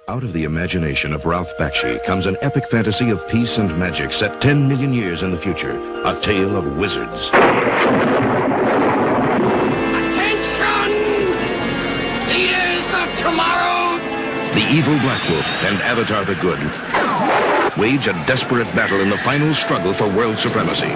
Out of the imagination of Ralph Bakshi comes an epic fantasy of peace and magic set 10 million years in the future. A tale of wizards. Attention! Leaders of tomorrow! The evil Black Wolf and Avatar the Good wage a desperate battle in the final struggle for world supremacy.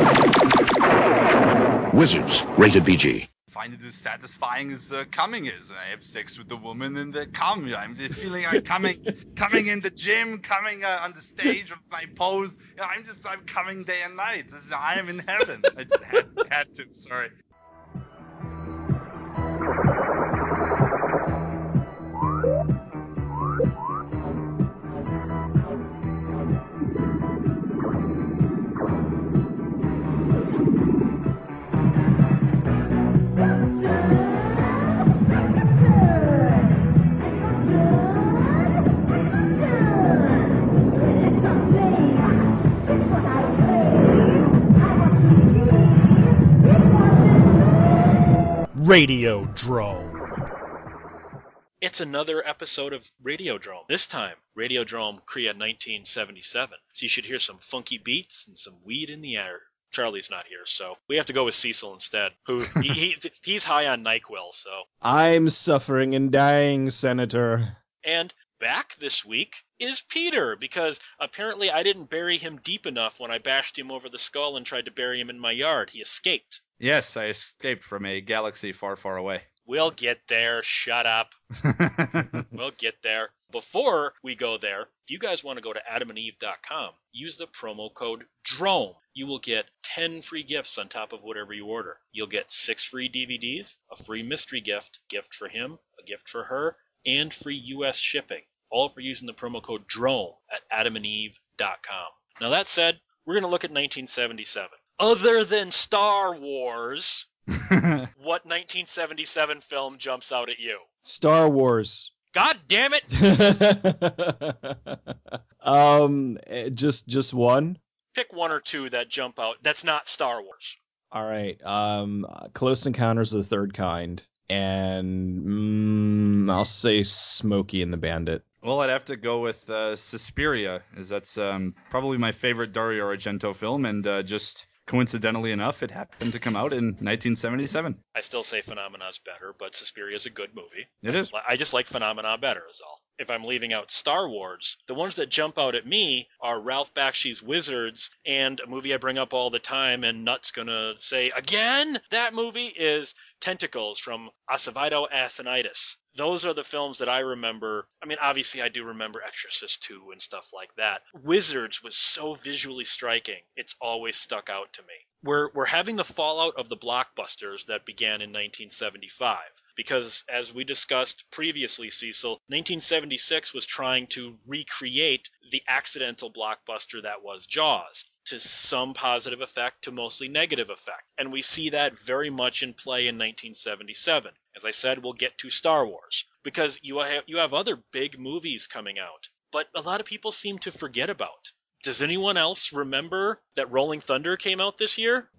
Wizards, rated PG. Find it as satisfying as coming is. I have sex with the woman and come. I'm feeling like coming in the gym, coming on the stage with my pose. You know, I'm coming day and night. I am in heaven. I just had to. Sorry. Radiodrome. It's another episode of Radiodrome. This time, Radiodrome Korea 1977. So you should hear some funky beats and some weed in the air. Charlie's not here, so we have to go with Cecil instead, who he's high on NyQuil, so. I'm suffering and dying, Senator. And back this week is Peter, because apparently I didn't bury him deep enough when I bashed him over the skull and tried to bury him in my yard. He escaped. Yes, I escaped from a galaxy far, far away. We'll get there. Shut up. We'll get there. Before we go there, if you guys want to go to adamandeve.com, use the promo code DROME. You will get 10 free gifts on top of whatever you order. You'll get 6 free DVDs, a free mystery gift for him, a gift for her, and free U.S. shipping, all for using the promo code DROME at adamandeve.com. Now that said, we're going to look at 1977. Other than Star Wars, what 1977 film jumps out at you? Star Wars. God damn it! Just one? Pick one or two that jump out. That's not Star Wars. All right. Close Encounters of the Third Kind. And I'll say Smokey and the Bandit. Well, I'd have to go with Suspiria, as that's probably my favorite Dario Argento film, and just coincidentally enough, it happened to come out in 1977. I still say Phenomena's better, but Suspiria is a good movie. It is. I just like Phenomena better, is all. If I'm leaving out Star Wars, the ones that jump out at me are Ralph Bakshi's Wizards and a movie I bring up all the time, and Nut's gonna say, again? That movie is Tentacles from Acevedo Asinitis. Those are the films that I remember. I mean, obviously I do remember Exorcist 2 and stuff like that. Wizards was so visually striking, it's always stuck out to me. We're having the fallout of the blockbusters that began in 1975, because as we discussed previously, Cecil, 1976 was trying to recreate the accidental blockbuster that was Jaws, to some positive effect to mostly negative effect. And we see that very much in play in 1977. As I said, we'll get to Star Wars, because you have other big movies coming out, but a lot of people seem to forget about. Does anyone else remember that Rolling Thunder came out this year?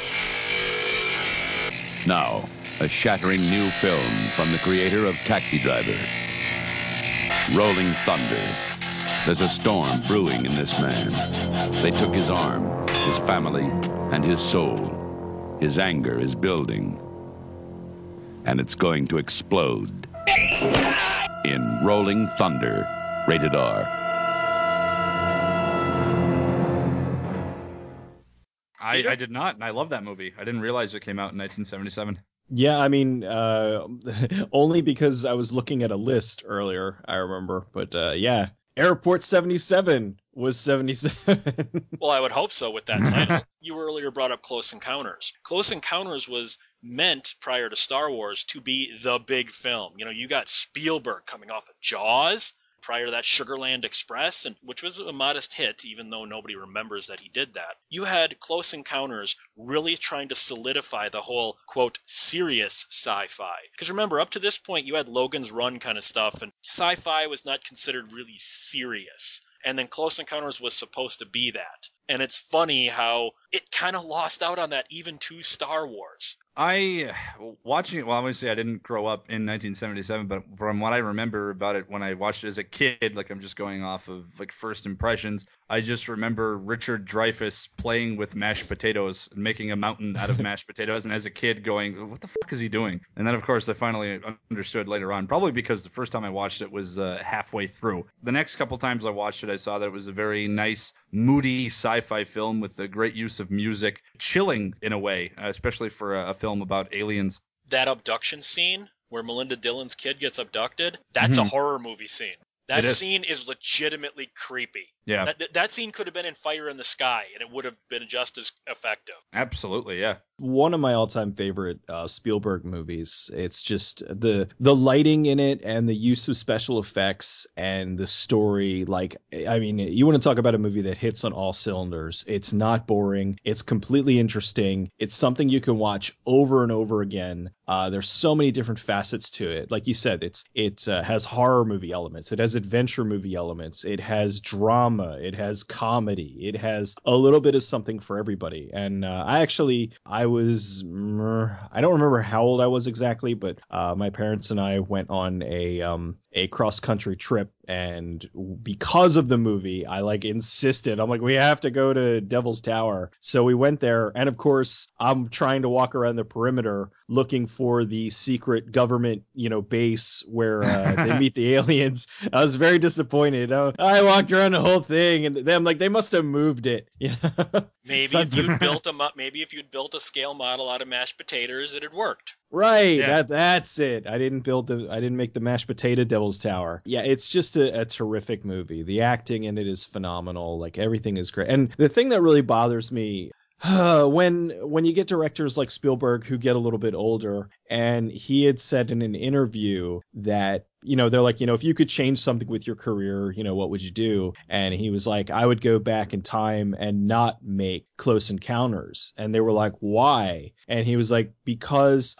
Now, a shattering new film from the creator of Taxi Driver. Rolling Thunder. There's a storm brewing in this man. They took his arm, his family, and his soul. His anger is building. And it's going to explode. In Rolling Thunder, rated R. I did not, and I love that movie. I didn't realize it came out in 1977. Yeah, I mean, only because I was looking at a list earlier, I remember. But yeah, Airport 77 was 77. Well, I would hope so with that title. You earlier brought up Close Encounters. Close Encounters was meant, prior to Star Wars, to be the big film. You know, you got Spielberg coming off of Jaws. Prior to that, Sugarland Express, which was a modest hit, even though nobody remembers that he did that. You had Close Encounters really trying to solidify the whole, quote, serious sci-fi. Because remember, up to this point, you had Logan's Run kind of stuff, and sci-fi was not considered really serious. And then Close Encounters was supposed to be that. And it's funny how it kind of lost out on that even to Star Wars. Watching it, well, obviously I didn't grow up in 1977, but from what I remember about it when I watched it as a kid, like I'm just going off of like first impressions, I just remember Richard Dreyfuss playing with mashed potatoes and making a mountain out of mashed potatoes, and as a kid going, what the fuck is he doing? And then of course I finally understood later on, probably because the first time I watched it was halfway through. The next couple times I watched it, I saw that it was a very nice, moody sci-fi film with a great use of music, chilling in a way, especially for a film about aliens. That abduction scene where Melinda Dillon's kid gets abducted, that's a horror movie scene. That scene is legitimately creepy. Yeah. That scene could have been in Fire in the Sky, and it would have been just as effective. Absolutely, yeah. One of my all-time favorite Spielberg movies. It's just the lighting in it and the use of special effects and the story. Like, I mean, you want to talk about a movie that hits on all cylinders. It's not boring. It's completely interesting. It's something you can watch over and over again. There's so many different facets to it. Like you said, it has horror movie elements. It has adventure movie elements. It has drama. It has comedy. It has a little bit of something for everybody. And I don't remember how old I was exactly, but my parents and I went on a cross-country trip, and because of the movie, I insisted. I'm like, we have to go to Devil's Tower. So we went there, and of course, I'm trying to walk around the perimeter looking for the secret government, base where they meet the aliens. I was very disappointed. I walked around the whole thing, and I'm like, they must have moved it. Maybe if you'd built a scale model out of mashed potatoes, it had worked. Right, yeah. That's it. I didn't make the mashed potato Devil's Tower. Yeah, it's just a terrific movie. The acting in it is phenomenal. Like, everything is great. And the thing that really bothers me when you get directors like Spielberg who get a little bit older, and he had said in an interview that, they're like, if you could change something with your career, what would you do? And he was like, I would go back in time and not make Close Encounters. And they were like, why? And he was like, because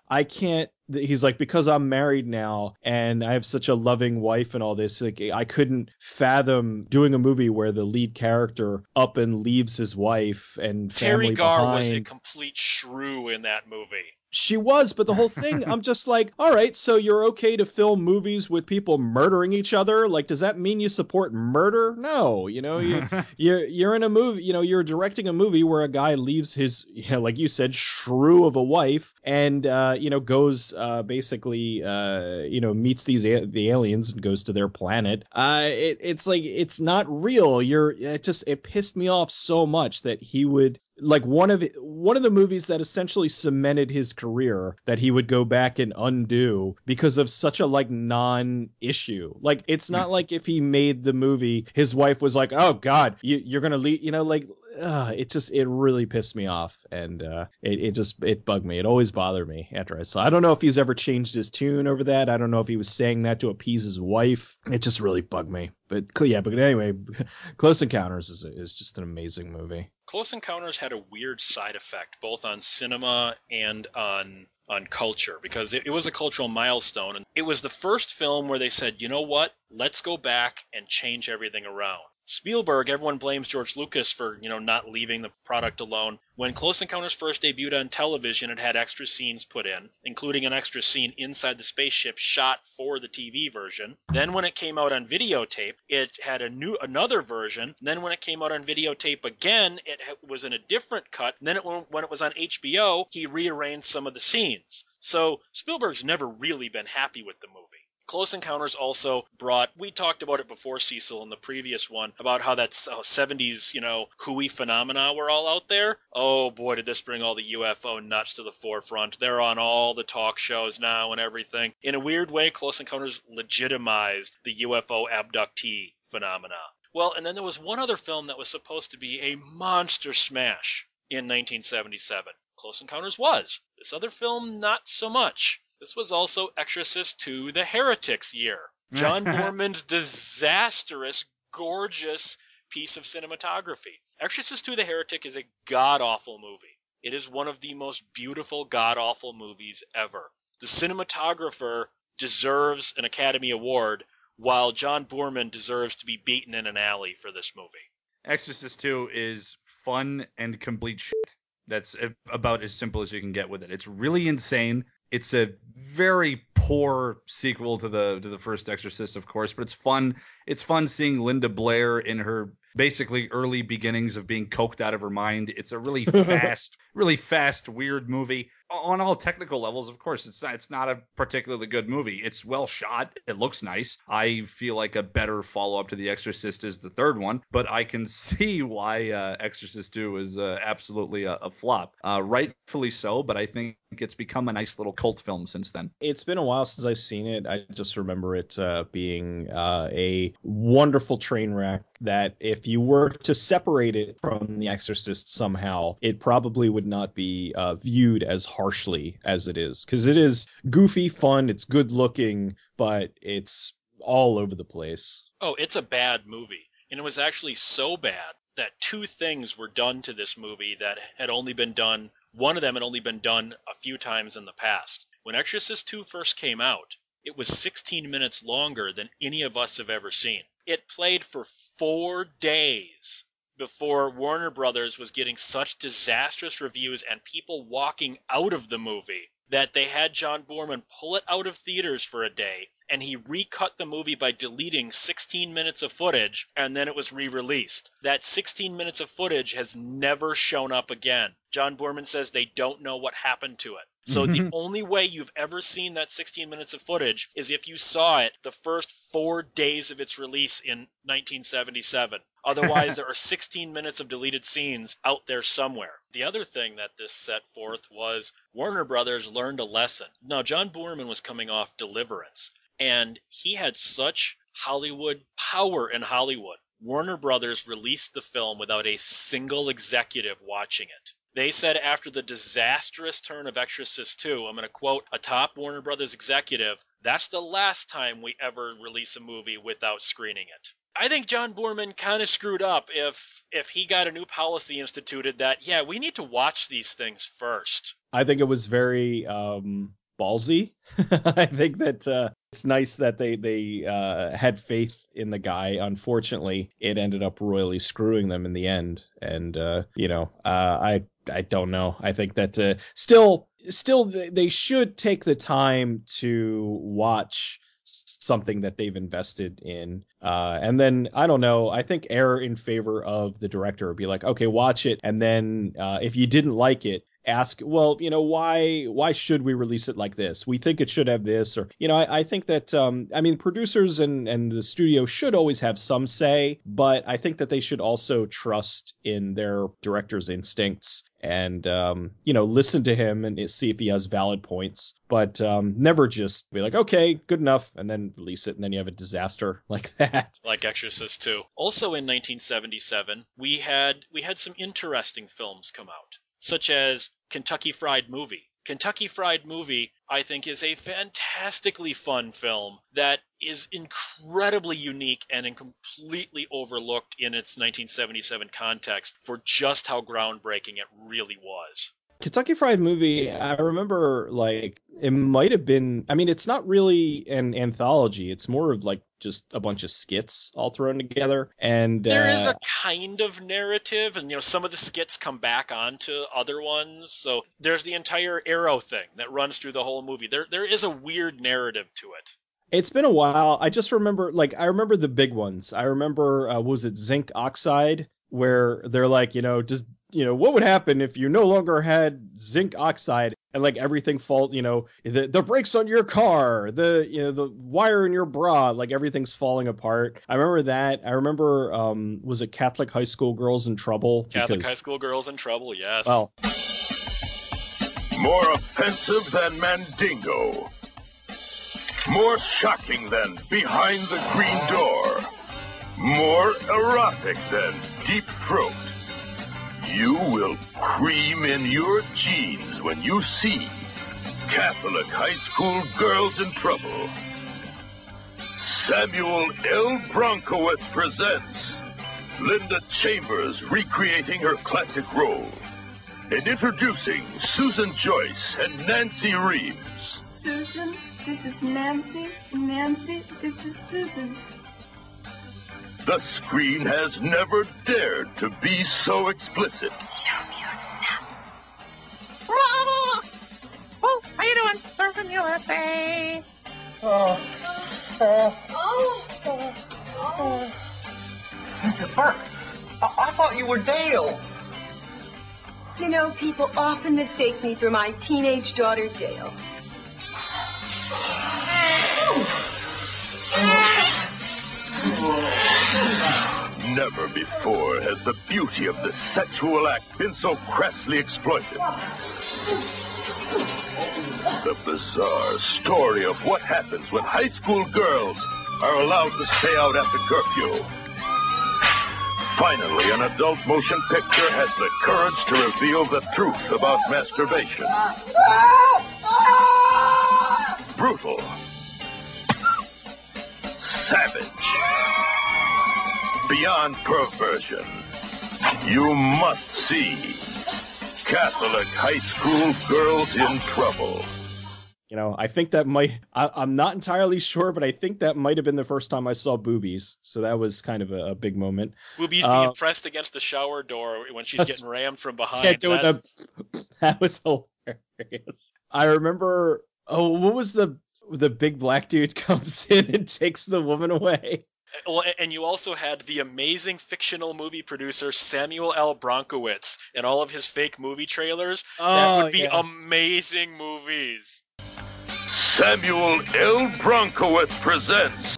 I'm married now and I have such a loving wife and all this, like, I couldn't fathom doing a movie where the lead character up and leaves his wife and family Terry Garr behind. Was a complete shrew in that movie. She was, but the whole thing, I'm just like, all right, so you're okay to film movies with people murdering each other? Like, does that mean you support murder? No, you're in a movie, you're directing a movie where a guy leaves his, like you said, shrew of a wife and, goes, basically, meets the aliens and goes to their planet. It's like, it's not real. It pissed me off so much that he would, like, one of the movies that essentially cemented his career, that he would go back and undo because of such a non-issue. Like, it's not like if he made the movie, his wife was like, oh God, you're gonna leave, it really pissed me off, and it bugged me. It always bothered me after I saw. I don't know if he's ever changed his tune over that. I don't know if he was saying that to appease his wife. It just really bugged me. But anyway, Close Encounters is just an amazing movie. Close Encounters had a weird side effect, both on cinema and on culture, because it was a cultural milestone. And it was the first film where they said, you know what, let's go back and change everything around. Spielberg, everyone blames George Lucas for, not leaving the product alone. When Close Encounters first debuted on television, it had extra scenes put in, including an extra scene inside the spaceship shot for the TV version. Then when it came out on videotape, it had another version. Then when it came out on videotape again, it was in a different cut. And then when it was on HBO, he rearranged some of the scenes. So Spielberg's never really been happy with the movie. Close Encounters also brought, we talked about it before, Cecil, in the previous one, about how that 70s, hooey phenomena were all out there. Oh boy, did this bring all the UFO nuts to the forefront. They're on all the talk shows now and everything. In a weird way, Close Encounters legitimized the UFO abductee phenomena. Well, and then there was one other film that was supposed to be a monster smash in 1977. Close Encounters was. This other film, not so much. This was also Exorcist II: The Heretics year. John Boorman's disastrous, gorgeous piece of cinematography. Exorcist II: The Heretic is a god-awful movie. It is one of the most beautiful, god-awful movies ever. The cinematographer deserves an Academy Award, while John Boorman deserves to be beaten in an alley for this movie. Exorcist II is fun and complete shit. That's about as simple as you can get with it. It's really insane. It's a very poor sequel to the first Exorcist, of course, but it's fun. It's fun seeing Linda Blair in her basically early beginnings of being coked out of her mind. It's a really fast, weird movie. On all technical levels, of course, it's not a particularly good movie. It's well shot. It looks nice. I feel like a better follow-up to The Exorcist is the third one, but I can see why Exorcist 2 is absolutely a flop. Rightfully so, but I think it's become a nice little cult film since then. It's been a while since I've seen it. I just remember it being a wonderful train wreck that if you were to separate it from The Exorcist somehow, it probably would not be viewed as harshly as it is, because it is goofy, fun, it's good looking, but it's all over the place. Oh, it's a bad movie. And it was actually so bad that two things were done to this movie that had only been done, one of them had only been done a few times in the past. When Exorcist 2 first came out, it was 16 minutes longer than any of us have ever seen. It played for 4 days before Warner Brothers was getting such disastrous reviews and people walking out of the movie that they had John Boorman pull it out of theaters for a day, and he recut the movie by deleting 16 minutes of footage, and then it was re-released. That 16 minutes of footage has never shown up again. John Boorman says they don't know what happened to it. So the only way you've ever seen that 16 minutes of footage is if you saw it the first 4 days of its release in 1977. Otherwise, there are 16 minutes of deleted scenes out there somewhere. The other thing that this set forth was Warner Brothers learned a lesson. Now, John Boorman was coming off Deliverance, and he had such Hollywood power in Hollywood. Warner Brothers released the film without a single executive watching it. They said after the disastrous turn of Exorcist 2, I'm going to quote a top Warner Brothers executive, "That's the last time we ever release a movie without screening it." I think John Boorman kind of screwed up if he got a new policy instituted that, yeah, we need to watch these things first. I think it was very ballsy. I think that it's nice that they had faith in the guy. Unfortunately, it ended up royally screwing them in the end. And, I don't know. I think that still they should take the time to watch something that they've invested in. And then, I don't know, I think err in favor of the director. Be like, okay, watch it. And then if you didn't like it, ask, well, why should we release it like this? We think it should have this, or, I think that, producers and the studio should always have some say, but I think that they should also trust in their director's instincts and, listen to him and see if he has valid points, but never just be like, okay, good enough, and then release it, and then you have a disaster like that. Like Exorcist 2. Also in 1977, we had some interesting films come out, such as Kentucky Fried Movie. Kentucky Fried Movie, I think, is a fantastically fun film that is incredibly unique and completely overlooked in its 1977 context for just how groundbreaking it really was. Kentucky Fried Movie, I remember, it might have been, it's not really an anthology. It's more of, just a bunch of skits all thrown together. And there is a kind of narrative, and, some of the skits come back onto other ones. So there's the entire Arrow thing that runs through the whole movie. There is a weird narrative to it. It's been a while. I just remember, I remember the big ones. I remember, was it Zinc Oxide, where they're like, what would happen if you no longer had zinc oxide and everything falls, the brakes on your car, the wire in your bra, everything's falling apart. I remember that. I remember, was it Catholic High School Girls in Trouble? Catholic High School Girls in Trouble, yes. Well, more offensive than Mandingo. More shocking than Behind the Green Door. More erotic than Deep Throat. You will cream in your jeans when you see Catholic High School Girls in Trouble. Samuel L. Bronkowitz presents Linda Chambers recreating her classic role. And introducing Susan Joyce and Nancy Reeves. Susan, this is Nancy. Nancy, this is Susan. The screen has never dared to be so explicit. Show me your nuts. American USA. Mrs. Burke, I thought you were Dale. You know, people often mistake me for my teenage daughter, Dale. Never before has the beauty of the sexual act been so crassly exploited. The bizarre story of what happens when high school girls are allowed to stay out after curfew. Finally, an adult motion picture has the courage to reveal the truth about masturbation. Brutal. Savage. Beyond perversion. You must see Catholic high school girls in trouble. You know, I think that I'm not entirely sure, but I think that might have been the first time I saw boobies. So that was kind of a big moment. Boobies being pressed against the shower door when she's getting rammed from behind. Yeah, that was hilarious. I remember, what was the big black dude comes in and takes the woman away? Well, and you also had the amazing fictional movie producer Samuel L. Bronkowitz and all of his fake movie trailers. That would be amazing movies. Samuel L. Bronkowitz presents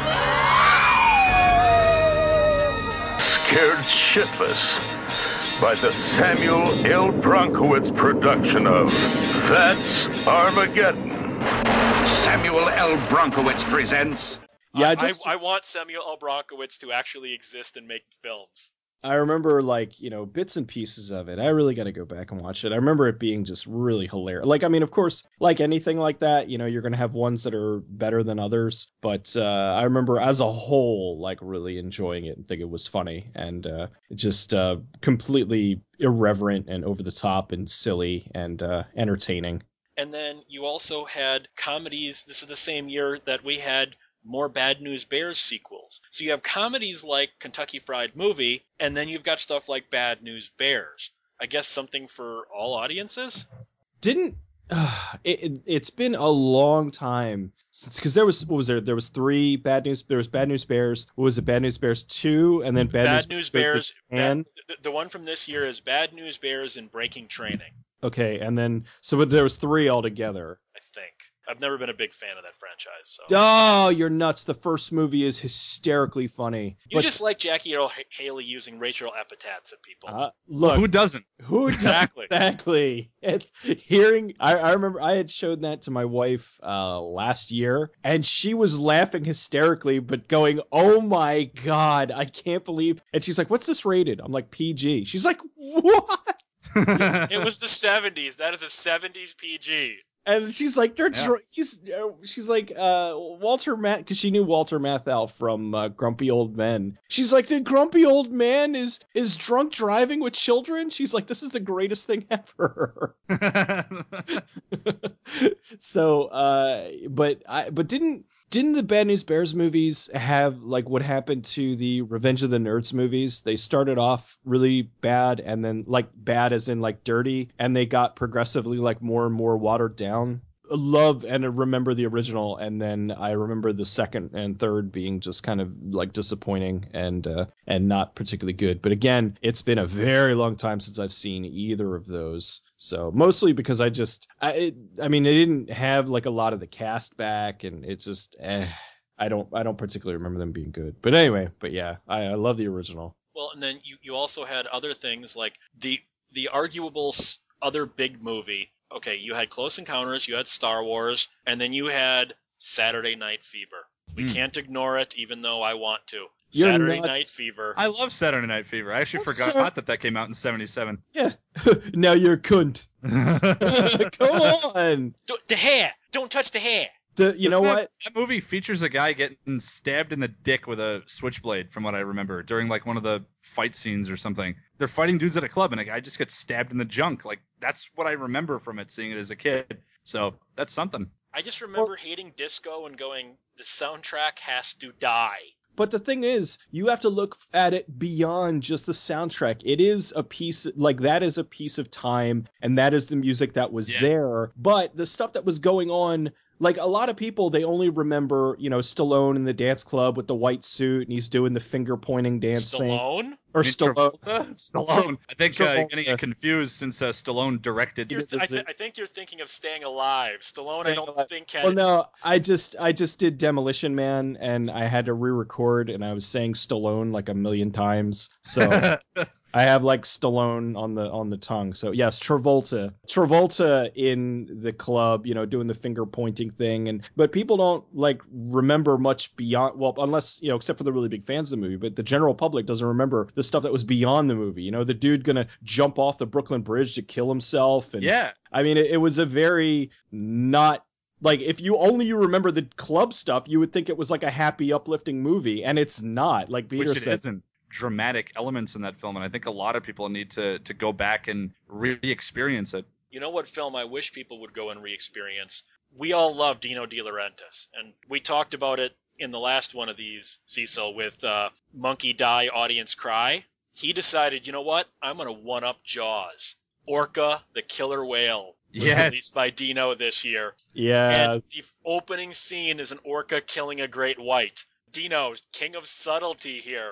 Scared Shitless by the Samuel L. Bronkowitz production of That's Armageddon. Samuel L. Bronkowitz presents... Yeah, I want Samuel L. Bronkowitz to actually exist and make films. I remember, bits and pieces of it. I really got to go back and watch it. I remember it being just really hilarious. Of course, like anything like that, you're going to have ones that are better than others. But I remember as a whole, really enjoying it and think it was funny and just completely irreverent and over the top and silly and entertaining. And then you also had comedies. This is the same year that we had more Bad News Bears sequels. So you have comedies like Kentucky Fried Movie, and then you've got stuff like Bad News Bears. I guess something for all audiences? It's been a long time since, because there was three Bad News. There was Bad News Bears. What was it? Bad News Bears 2, and then Bad News Bears. And the one from this year is Bad News Bears and Breaking Training. Okay, and then there was 3 altogether. I think. I've never been a big fan of that franchise. So. Oh, you're nuts. The first movie is hysterically funny. You just like Jackie Earle Haley using racial epithets at people. Look, who doesn't? Exactly. It's hearing. I remember I had showed that to my wife last year, and she was laughing hysterically, but going, "Oh my God, I can't believe!" And she's like, "What's this rated?" I'm like, "PG." She's like, "What?" It was the 70s. That is a 70s PG. And she's like, she's like, Walter Matt, because she knew Walter Matthau from Grumpy Old Men. She's like, the Grumpy Old Man is drunk driving with children. She's like, this is the greatest thing ever. So, but didn't the Bad News Bears movies have what happened to the Revenge of the Nerds movies? They started off really bad, and then bad as in dirty, and they got progressively more and more watered down. Love and remember the original, and then I remember the second and third being just kind of disappointing and not particularly good. But again, it's been a very long time since I've seen either of those. So mostly because I mean, they didn't have a lot of the cast back, and it's just I don't particularly remember them being good. But anyway, yeah, I love the original. Well, and then you also had other things like the arguable other big movie. Okay, you had Close Encounters, you had Star Wars, and then you had Saturday Night Fever. We can't ignore it, even though I want to. You're Saturday nuts. Night Fever. I love Saturday Night Fever. I actually forgot that came out in 77. Yeah. Now you're a cunt. Come on. The hair. Don't touch the hair. You know what? That movie features a guy getting stabbed in the dick with a switchblade, from what I remember, during one of the fight scenes or something. They're fighting dudes at a club, and a guy just gets stabbed in the junk. That's what I remember from it, seeing it as a kid. So that's something. I just remember hating disco and going, the soundtrack has to die. But the thing is, you have to look at it beyond just the soundtrack. It is a piece, like, that is a piece of time, and that is the music that was there. But the stuff that was going on, like, a lot of people, they only remember, you know, Stallone in the dance club with the white suit, and he's doing the finger-pointing dance thing. Stallone? Or Stallone. Stallone. I think getting it confused since Stallone directed. I think you're thinking of Staying Alive. Stallone, I don't think had. Well, no, I just did Demolition Man, and I had to re-record, and I was saying Stallone like a million times. So I have like Stallone on the tongue. So yes, Travolta in the club, you know, doing the finger pointing thing, but people don't like remember much beyond, well, unless, you know, except for the really big fans of the movie, but the general public doesn't remember the stuff that was beyond the movie. You know, the dude gonna jump off the Brooklyn Bridge to kill himself, and I mean, it was a very not. Like, if you remember the club stuff, you would think it was like a happy, uplifting movie, and it's not. Like Peter said, isn't. Dramatic elements in that film, and I think a lot of people need to go back and re-experience it. You know what film I wish people would go and re-experience? We all love Dino De Laurentiis, and we talked about it in the last one of these, Cecil, with Monkey Die, Audience Cry. He decided, you know what? I'm going to one-up Jaws. Orca, the killer whale, was released by Dino this year. Yes. And the opening scene is an orca killing a great white. Dino, king of subtlety here.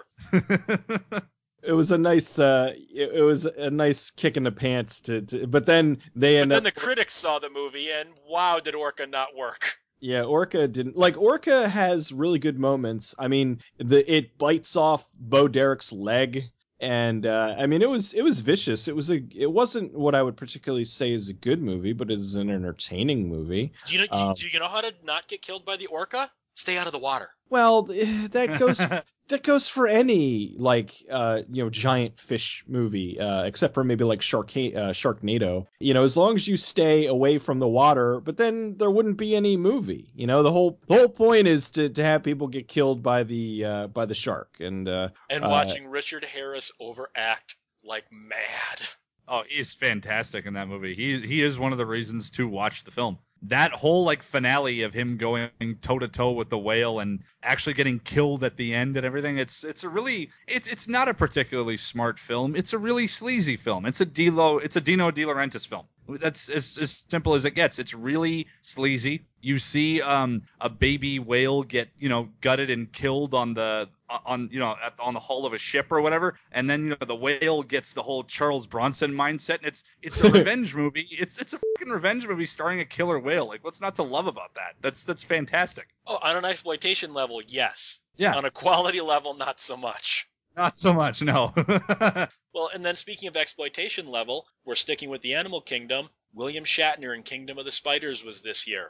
It was a nice, it was a nice kick in the pants but then the critics saw the movie, and wow, did Orca not work? Yeah, Orca didn't. Like, Orca has really good moments. I mean, it bites off Bo Derek's leg. And I mean, it was vicious. It wasn't what I would particularly say is a good movie, but it is an entertaining movie. Do you know how to not get killed by the orca? Stay out of the water. Well, that goes for any, like, you know, giant fish movie, except for maybe like Sharknado. You know, as long as you stay away from the water, but then there wouldn't be any movie. You know, the whole point is to have people get killed by the shark, and watching Richard Harris overact like mad. Oh, he's fantastic in that movie. He is one of the reasons to watch the film. That whole like finale of him going toe to toe with the whale and actually getting killed at the end and everything. It's not a particularly smart film. It's a really sleazy film. It's a Dino De Laurentiis film. That's as simple as it gets. It's really sleazy. You see a baby whale get, you know, gutted and killed on the hull of a ship or whatever, and then, you know, the whale gets the whole Charles Bronson mindset, and it's a revenge movie. It's a fucking revenge movie starring a killer whale. Like, what's not to love about that? That's fantastic. Oh, on an exploitation level, yes. Yeah. On a quality level, not so much. Not so much, no. Well, and then speaking of exploitation level, we're sticking with the animal kingdom. William Shatner in Kingdom of the Spiders was this year.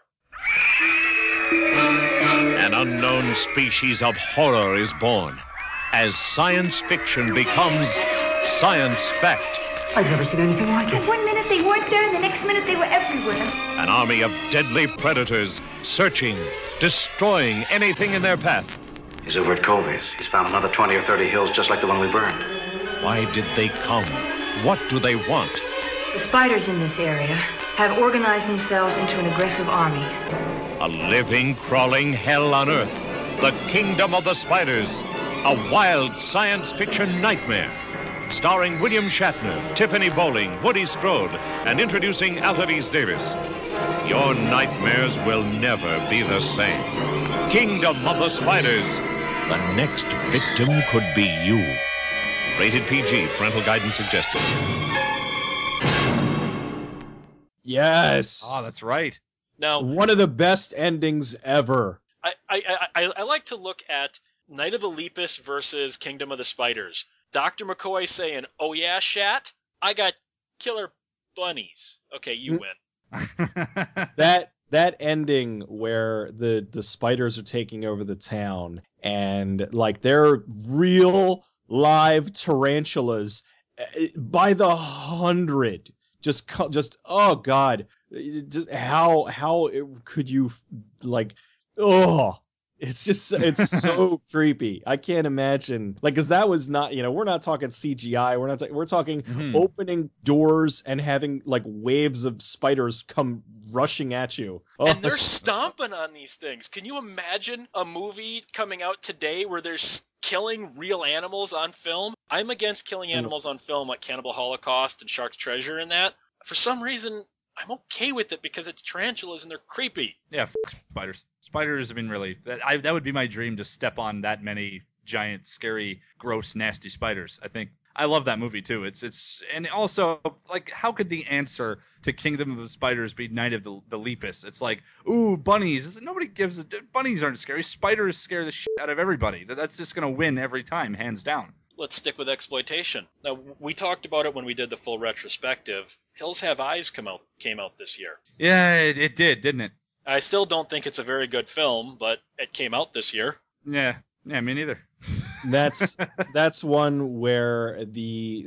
An unknown species of horror is born as science fiction becomes science fact. I've never seen anything like it. One minute they weren't there, and the next minute they were everywhere. An army of deadly predators searching, destroying anything in their path. He's over at Colby's. He's found another 20 or 30 hills just like the one we burned. Why did they come? What do they want? The spiders in this area have organized themselves into an aggressive army. A living, crawling hell on Earth. The Kingdom of the Spiders. A wild science fiction nightmare. Starring William Shatner, Tiffany Bowling, Woody Strode, and introducing Alta Vise Davis. Your nightmares will never be the same. Kingdom of the Spiders. The next victim could be you. Rated PG. Parental guidance suggested. Yes. Oh, that's right. Now, one of the best endings ever. I like to look at Night of the Lepus versus Kingdom of the Spiders. Dr. McCoy saying, "Oh yeah, Shat, I got killer bunnies." Okay, you win. That ending where the spiders are taking over the town, and like they're real live tarantulas by the 100. Just oh god, just how could you, like, oh, It's just, it's so creepy. I can't imagine, like, because that was not, we're not talking CGI. We're talking opening doors and having like waves of spiders come rushing at you. Oh, and they're stomping on these things. Can you imagine a movie coming out today where they're killing real animals on film? I'm against killing animals on film like Cannibal Holocaust and Shark's Treasure and that. For some reason, I'm okay with it because it's tarantulas and they're creepy. Yeah, spiders. Spiders, I mean, really, that would be my dream, to step on that many giant, scary, gross, nasty spiders. I love that movie too. And also, like, how could the answer to Kingdom of the Spiders be Night of the Lepus? It's like, ooh, bunnies. Nobody gives a... Bunnies aren't scary. Spiders scare the shit out of everybody. That's just going to win every time, hands down. Let's stick with exploitation. Now, we talked about it when we did the full retrospective. Hills Have Eyes came out this year. Yeah, it did, didn't it? I still don't think it's a very good film, but it came out this year. Yeah, me neither. That's one where the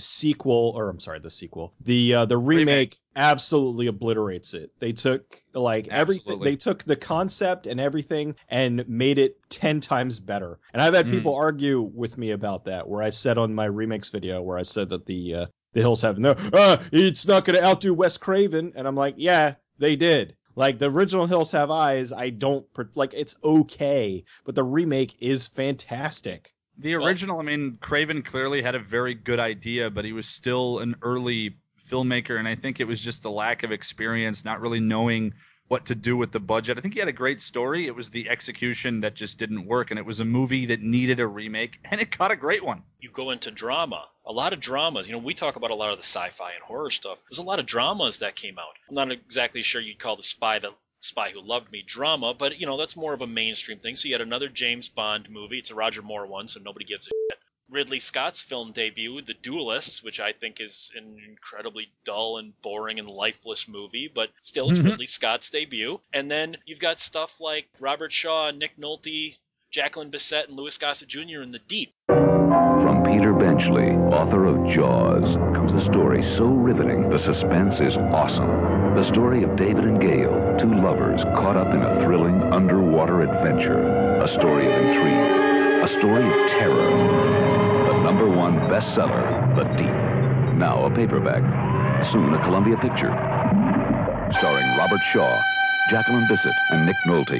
remake absolutely obliterates it. They took everything. They took the concept and everything and made it 10 times better. And I've had people argue with me about that, where I said on my remakes video where I said that the Hills Have it's not going to outdo Wes Craven, and I'm like, yeah, they did. Like, the original Hills Have Eyes, it's okay, but the remake is fantastic. The original, Craven clearly had a very good idea, but he was still an early filmmaker, and I think it was just the lack of experience, not really knowing what to do with the budget. I think he had a great story. It was the execution that just didn't work, and it was a movie that needed a remake, and it got a great one. You go into drama. A lot of dramas. We talk about a lot of the sci-fi and horror stuff. There's a lot of dramas that came out. I'm not exactly sure you'd call The Spy Who Loved Me drama, but, that's more of a mainstream thing. So you had another James Bond movie. It's a Roger Moore one, so nobody gives a shit. Ridley Scott's film debut, The Duelists, which I think is an incredibly dull and boring and lifeless movie, but still it's Ridley Scott's debut. And then you've got stuff like Robert Shaw, Nick Nolte, Jacqueline Bisset, and Louis Gossett Jr. in The Deep. From Peter Benchley, author of Jaws, comes a story so riveting the suspense is awesome. The story of David and Gail, two lovers caught up in a thrilling underwater adventure. A story of intrigue, a story of terror. The #1 bestseller, The Deep. Now a paperback, soon a Columbia picture. Starring Robert Shaw, Jacqueline Bisset, and Nick Nolte.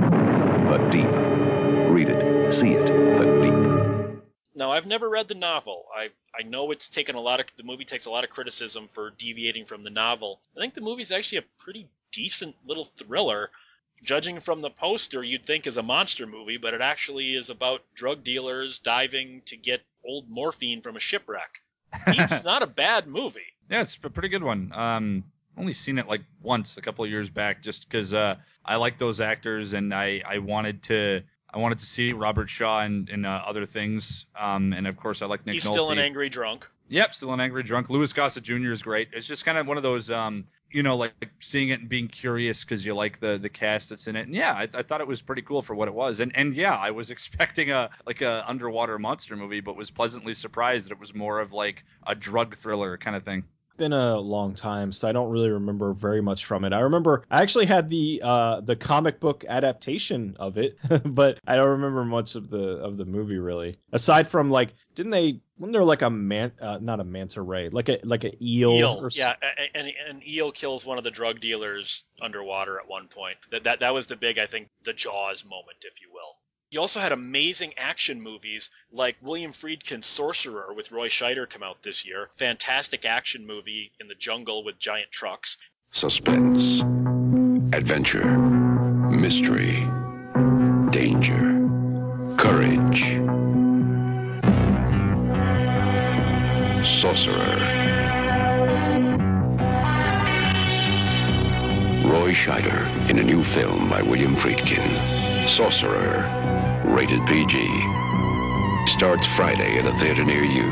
The Deep. Read it, see it, The Deep. Now, I've never read the novel. I know the movie takes a lot of criticism for deviating from the novel. I think the movie's actually a pretty decent little thriller. Judging from the poster, you'd think is a monster movie, but it actually is about drug dealers diving to get old morphine from a shipwreck. It's not a bad movie. Yeah, it's a pretty good one. Only seen it like once a couple of years back, just because I like those actors, and I wanted to see Robert Shaw in other things, and of course I like Nick Nolte. He's still an angry drunk. Yep, still an angry drunk. Louis Gossett Jr. is great. It's just kind of one of those, like seeing it and being curious because you like the cast that's in it. And yeah, I thought it was pretty cool for what it was. And yeah, I was expecting a underwater monster movie, but was pleasantly surprised that it was more of like a drug thriller kind of thing. Been a long time, so I don't really remember very much from it. I remember I actually had the comic book adaptation of it, but I don't remember much of the movie really. Aside from wasn't there like not a manta ray, like a eel? Yeah, an eel kills one of the drug dealers underwater at one point. That was the big, I think, the Jaws moment, if you will. You also had amazing action movies like William Friedkin's Sorcerer with Roy Scheider come out this year. Fantastic action movie in the jungle with giant trucks. Suspense, adventure, mystery, danger, courage. Sorcerer. Roy Scheider in a new film by William Friedkin. Sorcerer. Rated PG. Starts Friday at a theater near you.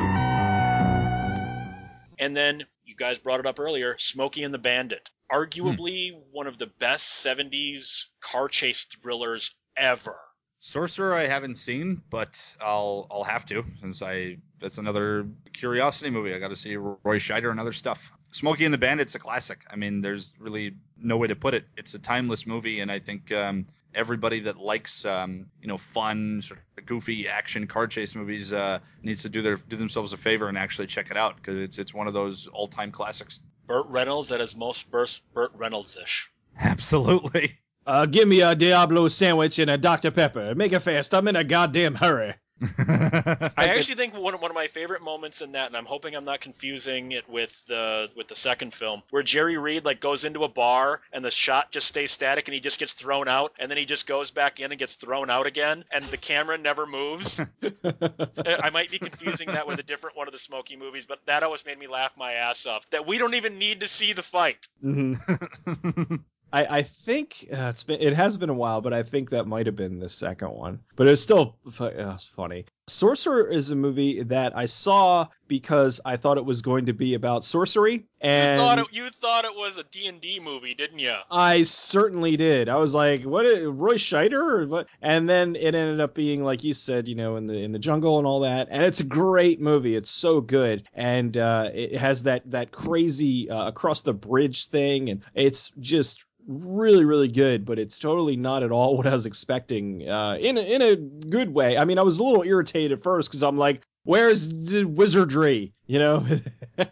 And then, you guys brought it up earlier, Smokey and the Bandit. Arguably one of the best 70s car chase thrillers ever. Sorcerer I haven't seen, but I'll have to, since that's another curiosity movie. I got to see Roy Scheider and other stuff. Smokey and the Bandit's a classic. I mean, there's really no way to put it. It's a timeless movie, and I think everybody that likes fun, sort of goofy action car chase movies needs to do themselves a favor and actually check it out, because it's one of those all-time classics. Burt Reynolds at his most Burt Reynolds-ish. Absolutely. Give me a Diablo sandwich and a Dr. Pepper. Make it fast. I'm in a goddamn hurry. I actually think one of my favorite moments in that, and I'm hoping I'm not confusing it with the second film, where Jerry Reed goes into a bar and the shot just stays static and he just gets thrown out, and then he just goes back in and gets thrown out again, and the camera never moves. I might be confusing that with a different one of the Smokey movies, but that always made me laugh my ass off. That we don't even need to see the fight. Mm-hmm. I think it has been a while, but I think that might have been the second one. But it was still funny. Sorcerer is a movie that I saw because I thought it was going to be about sorcery. And you thought it was a D&D movie, didn't you? I certainly did. I was like, "What? Roy Scheider?" Or what? And then it ended up being, like you said, in the jungle and all that. And it's a great movie. It's so good, and it has that crazy across the bridge thing, and it's just really, really good, but it's totally not at all what I was expecting in a good way. I mean, I was a little irritated at first because I'm like, where's the wizardry? But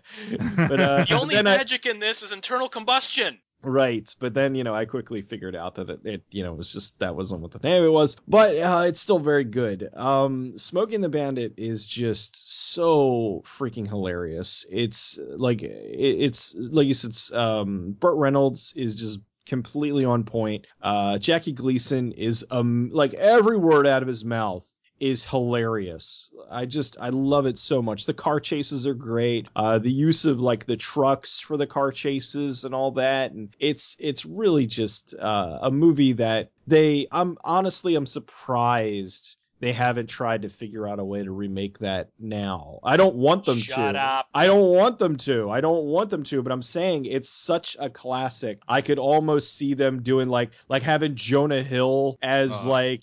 the only magic in this is internal combustion. Right, but then, I quickly figured out that it was just, that wasn't what the name of it was, but it's still very good. Smokey and the Bandit is just so freaking hilarious. It's like you said, Burt Reynolds is just completely on point. Jackie Gleason is every word out of his mouth is hilarious. I love it so much. The car chases are great. The use of the trucks for the car chases and all that, and it's really just a movie that I'm surprised they haven't tried to figure out a way to remake that now. I don't want them to. Shut up. I don't want them to, but I'm saying it's such a classic. I could almost see them doing like having Jonah Hill as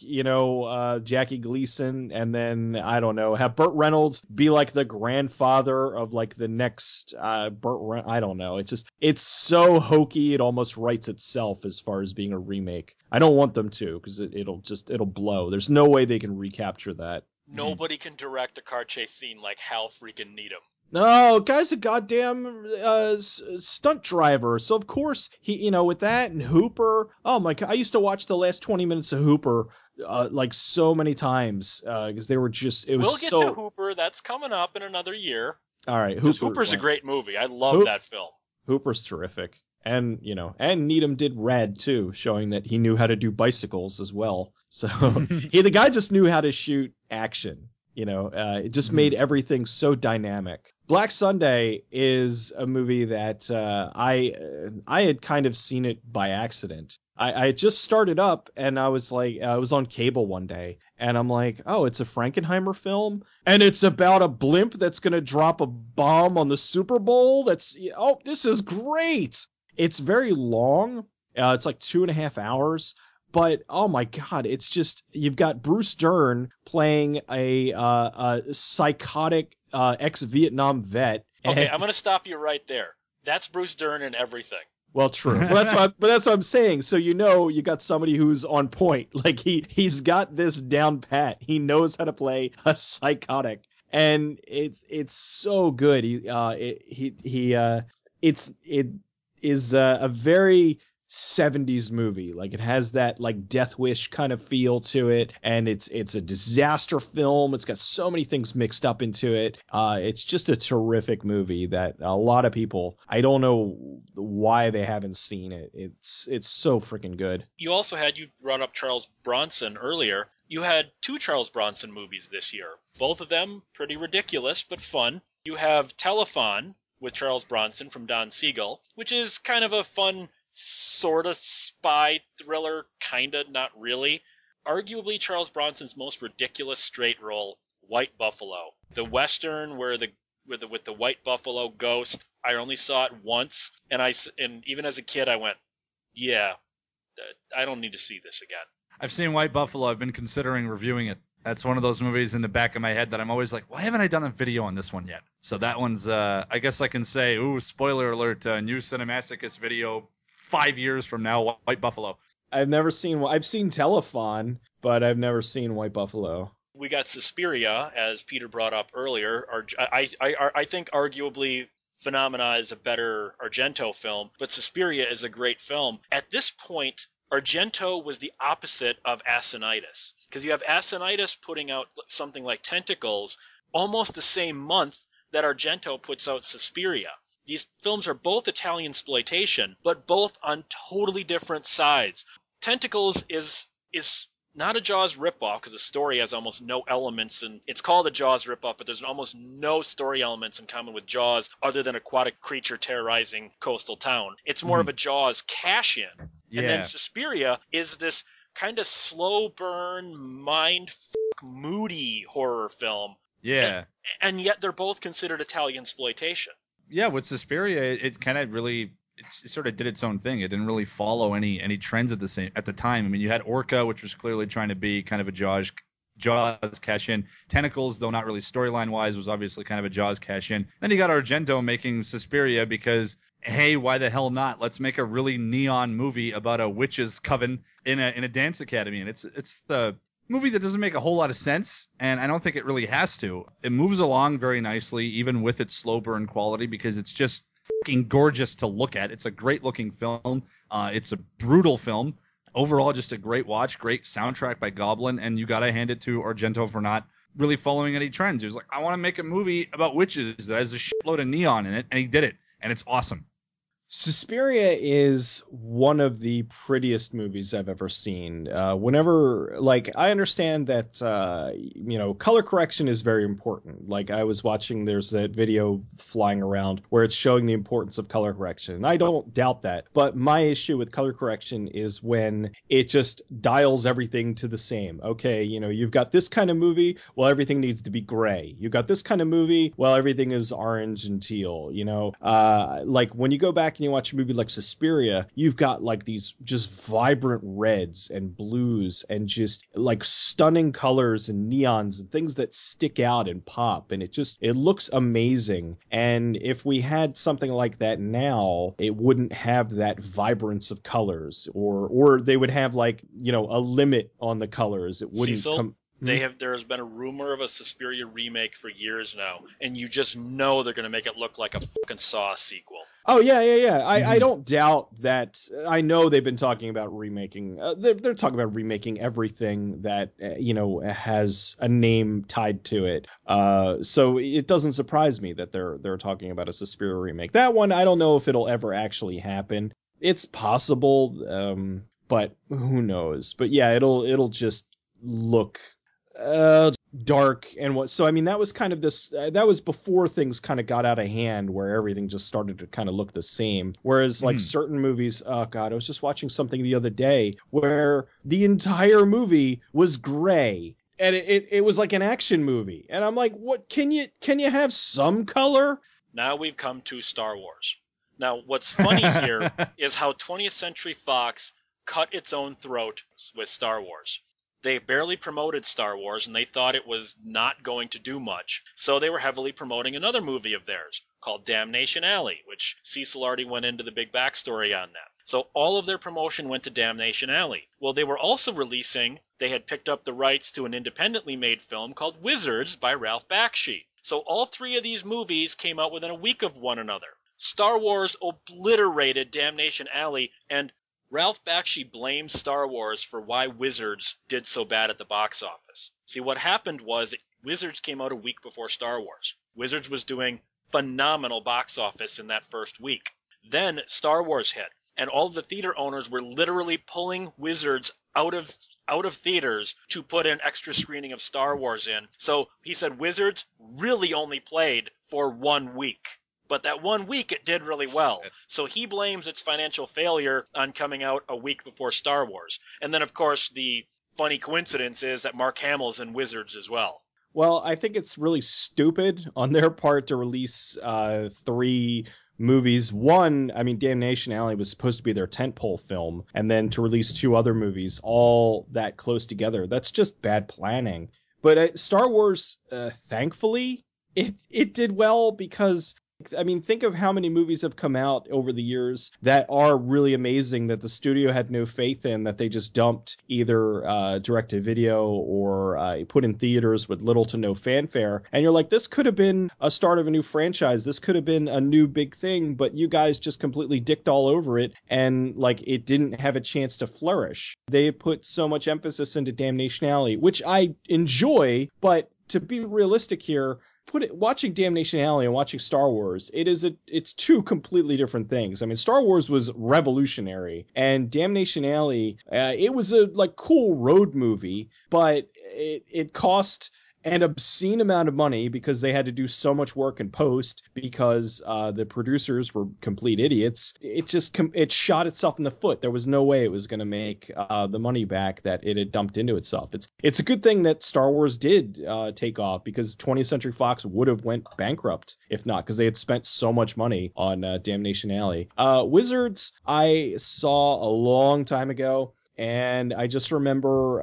Jackie Gleason, and then, I don't know, have Burt Reynolds be the grandfather of the next I don't know. It's so hokey it almost writes itself as far as being a remake. I don't want them to, because it'll blow. There's no way they can recapture that. Nobody can direct a car chase scene like Hal freaking Needham. No, guy's a goddamn stunt driver. So of course he, with that and Hooper. Oh my God, I used to watch the last 20 minutes of Hooper so many times because they were just. We'll get to Hooper. That's coming up in another year. All right, Hooper's a great movie. I love that film. Hooper's terrific. And, and Needham did Rad too, showing that he knew how to do bicycles as well. So the guy just knew how to shoot action. It just made everything so dynamic. Black Sunday is a movie that I had kind of seen it by accident. I had just started up, and I was I was on cable one day, and I'm like, oh, it's a Frankenheimer film, and it's about a blimp that's going to drop a bomb on the Super Bowl. This is great. It's very long. It's 2.5 hours. But, oh my God, it's just, you've got Bruce Dern playing a psychotic ex-Vietnam vet. Okay, I'm going to stop you right there. That's Bruce Dern in everything. Well, true. But that's what I'm saying. So, you got somebody who's on point. He's got this down pat. He knows how to play a psychotic. And it's so good. It is a very 70s movie. It has that Death Wish kind of feel to it, and it's a disaster film. It's got so many things mixed up into it. It's just a terrific movie that a lot of people, I don't know why they haven't seen it. It's so freaking good. You also you brought up Charles Bronson earlier. You had 2 Charles Bronson movies this year. Both of them pretty ridiculous but fun. You have Telephone with Charles Bronson from Don Siegel, which is kind of a fun sort of spy thriller, kind of, not really. Arguably Charles Bronson's most ridiculous straight role, White Buffalo. The Western where with the White Buffalo ghost, I only saw it once, and even as a kid I went, yeah, I don't need to see this again. I've seen White Buffalo. I've been considering reviewing it. That's one of those movies in the back of my head that I'm always like, why haven't I done a video on this one yet? So that one's, I guess I can say, spoiler alert, new Cinemasochist video 5 years from now, White Buffalo. I've seen Telephon, but I've never seen White Buffalo. We got Suspiria, as Peter brought up earlier. I think arguably Phenomena is a better Argento film, but Suspiria is a great film. At this point, Argento was the opposite of Asinitis, because you have Asinitis putting out something like Tentacles almost the same month that Argento puts out Suspiria. These films are both Italian exploitation, but both on totally different sides. Tentacles is not a Jaws ripoff, because the story has almost no elements, and it's called a Jaws ripoff, but there's almost no story elements in common with Jaws other than aquatic creature terrorizing coastal town. It's more of a Jaws cash-in. Yeah. And then Suspiria is this kind of slow burn, moody horror film. Yeah. And yet they're both considered Italian exploitation. Yeah, with Suspiria, it kind of really... It sort of did its own thing. It didn't really follow any trends at the time. I mean, you had Orca, which was clearly trying to be kind of a Jaws cash-in. Tentacles, though not really storyline-wise, was obviously kind of a Jaws cash-in. Then you got Argento making Suspiria because, hey, why the hell not? Let's make a really neon movie about a witch's coven in a dance academy. And it's the movie that doesn't make a whole lot of sense, and I don't think it really has to. It moves along very nicely, even with its slow burn quality, because it's just fucking gorgeous to look at. It's a great looking film. It's a brutal film. Overall, just a great watch, great soundtrack by Goblin, and you got to hand it to Argento for not really following any trends. He was like, I want to make a movie about witches that has a shitload of neon in it, and he did it, and it's awesome. Suspiria is one of the prettiest movies I've ever seen. I understand that, color correction is very important. Like, I was watching, there's that video flying around where it's showing the importance of color correction. And I don't doubt that. But my issue with color correction is when it just dials everything to the same. Okay, you've got this kind of movie, well, everything needs to be gray. You've got this kind of movie, well, everything is orange and teal, like when you go back and you watch a movie like Suspiria, you've got like these just vibrant reds and blues and just like stunning colors and neons and things that stick out and pop, and it looks amazing. And if we had something like that now, it wouldn't have that vibrance of colors, or they would have like, a limit on the colors. It wouldn't come. There has been a rumor of a Suspiria remake for years now, and you just know they're going to make it look like a fucking Saw sequel. Oh, yeah. I don't doubt that. I know they've been talking about remaking. They're talking about remaking everything that, has a name tied to it. So it doesn't surprise me that they're talking about a Suspiria remake. That one, I don't know if it'll ever actually happen. It's possible, but who knows? But yeah, it'll just look dark and what. So I mean, that was kind of this. That was before things kind of got out of hand, where everything just started to kind of look the same. Whereas like certain movies, oh god, I was just watching something the other day where the entire movie was gray, and it was like an action movie, and I'm like, what? Can you have some color? Now we've come to Star Wars. Now what's funny here is how 20th Century Fox cut its own throat with Star Wars. They barely promoted Star Wars, and they thought it was not going to do much. So they were heavily promoting another movie of theirs called Damnation Alley, which Cecil already went into the big backstory on that. So all of their promotion went to Damnation Alley. Well, they were also they had picked up the rights to an independently made film called Wizards by Ralph Bakshi. So all three of these movies came out within a week of one another. Star Wars obliterated Damnation Alley, and Ralph Bakshi blames Star Wars for why Wizards did so bad at the box office. See, what happened was Wizards came out a week before Star Wars. Wizards was doing phenomenal box office in that first week. Then Star Wars hit, and all of the theater owners were literally pulling Wizards out of theaters to put an extra screening of Star Wars in. So he said Wizards really only played for 1 week. But that 1 week, it did really well. So he blames its financial failure on coming out a week before Star Wars. And then, of course, the funny coincidence is that Mark Hamill's in Wizards as well. Well, I think it's really stupid on their part to release 3 movies. One, I mean, Damnation Alley was supposed to be their tentpole film, and then to release 2 other movies all that close together. That's just bad planning. But Star Wars, thankfully, it did well because I mean, think of how many movies have come out over the years that are really amazing that the studio had no faith in, that they just dumped either direct to video or put in theaters with little to no fanfare. And you're like, this could have been a start of a new franchise. This could have been a new big thing, but you guys just completely dicked all over it, and like it didn't have a chance to flourish. They put so much emphasis into Damnation Alley, which I enjoy, but to be realistic here, watching Damnation Alley and watching Star Wars, it's two completely different things. I mean, Star Wars was revolutionary, and Damnation Alley, it was a like cool road movie, but it cost an obscene amount of money because they had to do so much work in post because the producers were complete idiots. It shot itself in the foot. There was no way it was going to make the money back that it had dumped into itself. It's a good thing that Star Wars did take off, because 20th Century Fox would have went bankrupt if not, because they had spent so much money on Damnation Alley. Wizards I saw a long time ago, and I just remember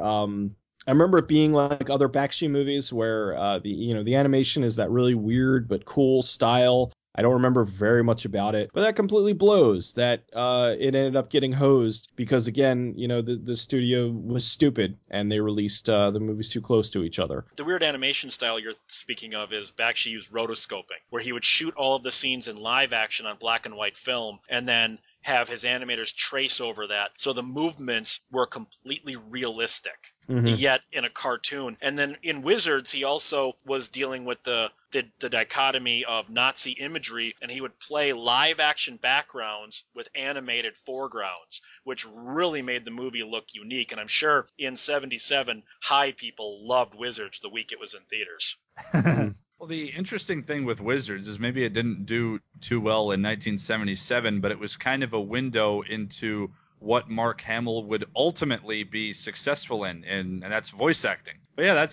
I remember it being like other Bakshi movies where the animation is that really weird but cool style. I don't remember very much about it, but that completely blows that it ended up getting hosed because, again, the studio was stupid and they released the movies too close to each other. The weird animation style you're speaking of is Bakshi used rotoscoping, where he would shoot all of the scenes in live action on black and white film and then have his animators trace over that, so the movements were completely realistic, yet in a cartoon. And then in Wizards, he also was dealing with the dichotomy of Nazi imagery, and he would play live action backgrounds with animated foregrounds, which really made the movie look unique. And I'm sure in '77, high people loved Wizards the week it was in theaters. Well, the interesting thing with Wizards is maybe it didn't do too well in 1977, but it was kind of a window into what Mark Hamill would ultimately be successful in, and that's voice acting. But yeah,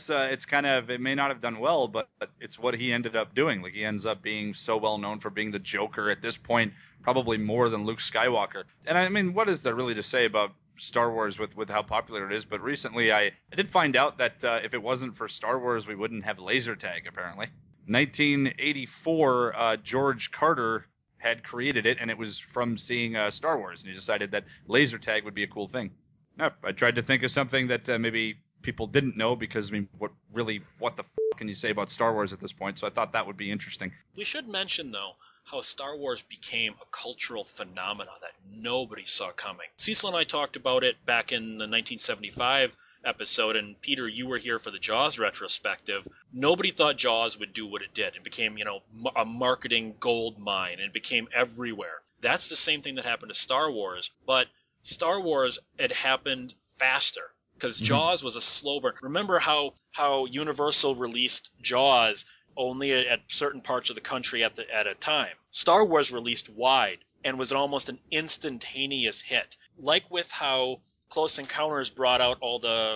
it may not have done well, but it's what he ended up doing. Like, he ends up being so well known for being the Joker at this point, probably more than Luke Skywalker. And I mean, what is there really to say about Star Wars with how popular it is? But recently I did find out that if it wasn't for Star Wars, we wouldn't have laser tag, apparently. 1984, George Carter had created it, and it was from seeing Star Wars, and he decided that laser tag would be a cool thing. I tried to think of something that maybe people didn't know, because I mean, what the f*** can you say about Star Wars at this point? So I thought that would be interesting. We should mention, though, how Star Wars became a cultural phenomenon that nobody saw coming. Cecil and I talked about it back in the 1975 episode, and Peter, you were here for the Jaws retrospective. Nobody thought Jaws would do what it did. It became, a marketing gold mine, and it became everywhere. That's the same thing that happened to Star Wars, but Star Wars had happened faster, because Jaws was a slow burn. Remember how Universal released Jaws only at certain parts of the country at a time. Star Wars released wide and was almost an instantaneous hit. Like with how Close Encounters brought out all the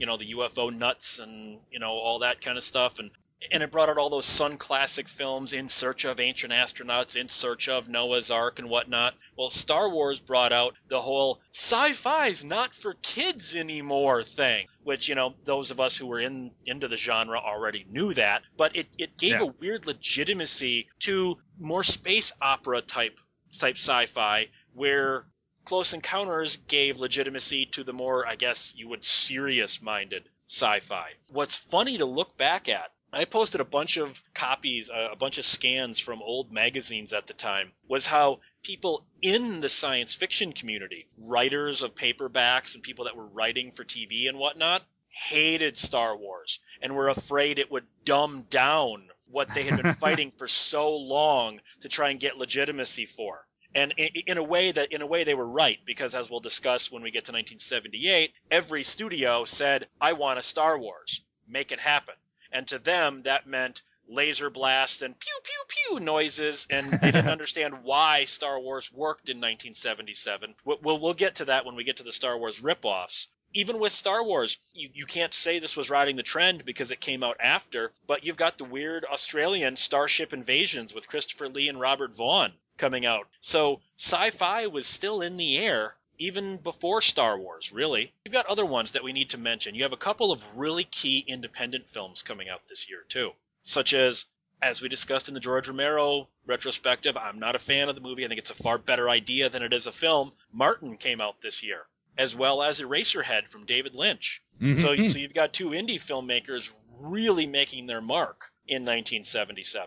UFO nuts and, all that kind of stuff. And it brought out all those Sun Classic films, In Search of Ancient Astronauts, In Search of Noah's Ark and whatnot. Well, Star Wars brought out the whole sci-fi's not for kids anymore thing, which, those of us who were into the genre already knew that. But it gave a weird legitimacy to more space opera type sci-fi, where Close Encounters gave legitimacy to the more, I guess you would, serious-minded sci-fi. What's funny to look back at, I posted a bunch of copies, a bunch of scans from old magazines at the time, was how people in the science fiction community, writers of paperbacks and people that were writing for TV and whatnot, hated Star Wars and were afraid it would dumb down what they had been fighting for so long to try and get legitimacy for. And in a way they were right, because as we'll discuss when we get to 1978, every studio said, I want a Star Wars. Make it happen. And to them, that meant laser blasts and pew, pew, pew noises, and they didn't understand why Star Wars worked in 1977. We'll get to that when we get to the Star Wars ripoffs. Even with Star Wars, you can't say this was riding the trend because it came out after, but you've got the weird Australian Starship Invasions with Christopher Lee and Robert Vaughn coming out. So sci-fi was still in the air even before Star Wars, really. You've got other ones that we need to mention. You have a couple of really key independent films coming out this year, too, such as As we discussed in the George Romero retrospective, I'm not a fan of the movie. I think it's a far better idea than it is a film. Martin came out this year, as well as Eraserhead from David Lynch. Mm-hmm. So you've got two indie filmmakers really making their mark in 1977.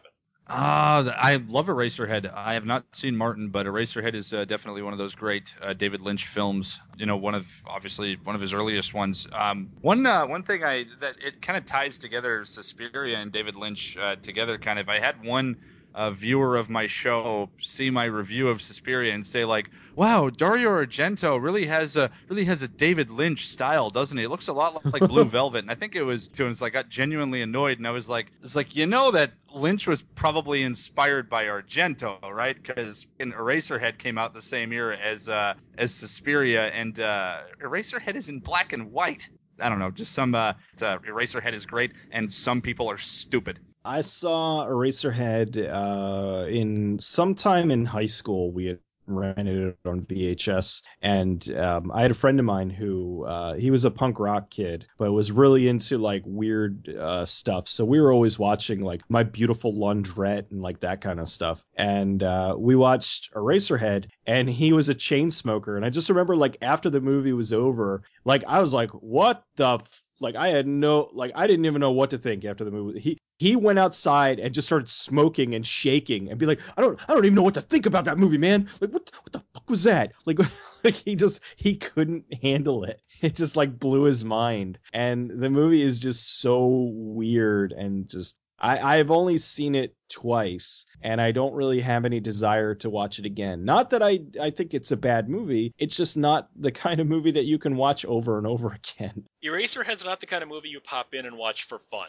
I love Eraserhead. I have not seen Martin, but Eraserhead is definitely one of those great David Lynch films. You know, one of his earliest ones. One thing that it kind of ties together Suspiria and David Lynch together. Kind of, I had one viewer of my show see my review of Suspiria and say like, "Wow, Dario Argento really has a David Lynch style, doesn't he? It looks a lot like Blue Velvet." And I think it was too. And it's like I got genuinely annoyed, and I was like, "It's like you know that Lynch was probably inspired by Argento, right? Because Eraserhead came out the same year as Suspiria, and Eraserhead is in black and white. I don't know, just some Eraserhead is great, and some people are stupid." I saw Eraserhead in sometime in high school. We had rented it on VHS, and I had a friend of mine who he was a punk rock kid, but was really into like weird stuff. So we were always watching like My Beautiful Laundrette and like that kind of stuff. And we watched Eraserhead, and he was a chain smoker. And I just remember like after the movie was over, like I was like, what the like I didn't even know what to think after the movie. He went outside and just started smoking and shaking and be like, I don't even know what to think about that movie, man. Like what the fuck was that? Like he couldn't handle it. It just like blew his mind. And the movie is just so weird, and just I've only seen it twice, and I don't really have any desire to watch it again. Not that I think it's a bad movie. It's just not the kind of movie that you can watch over and over again. Eraserhead's not the kind of movie you pop in and watch for fun.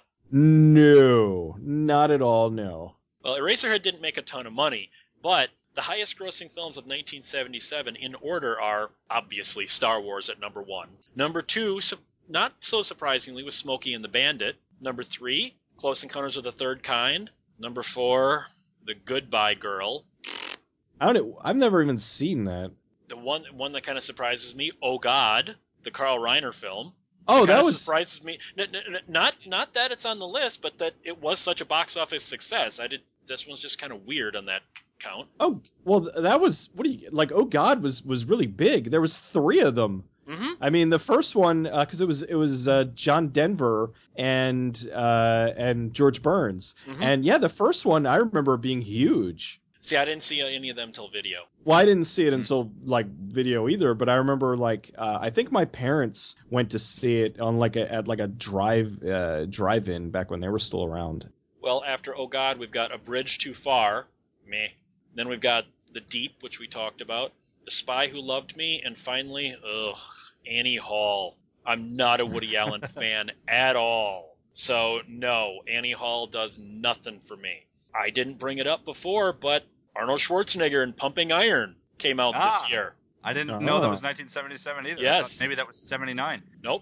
No, not at all, no. Well, Eraserhead didn't make a ton of money, but the highest grossing films of 1977 in order are obviously Star Wars at number 1. Number 2, not so surprisingly, was Smokey and the Bandit. Number 3, Close Encounters of the Third Kind. Number 4, The Goodbye Girl. I've never even seen that. The one that kind of surprises me, Oh God, the Carl Reiner film. Oh, that surprises me. Not that it's on the list, but that it was such a box office success. This one's just kind of weird on that count. Oh, well, that was Oh God was really big. There was 3 of them. Mm-hmm. I mean, the first one because it was John Denver and George Burns, mm-hmm. and yeah, the first one I remember being huge. See, I didn't see any of them till video. Well, I didn't see it until like video either, but I remember like I think my parents went to see it on at a drive-in back when they were still around. Well, after Oh God, we've got A Bridge Too Far, meh. Then we've got The Deep, which we talked about, The Spy Who Loved Me, and finally, Annie Hall. I'm not a Woody Allen fan at all. So no, Annie Hall does nothing for me. I didn't bring it up before, but Arnold Schwarzenegger in Pumping Iron came out this year. I didn't know that was 1977 either. Yes. Maybe that was 79. Nope.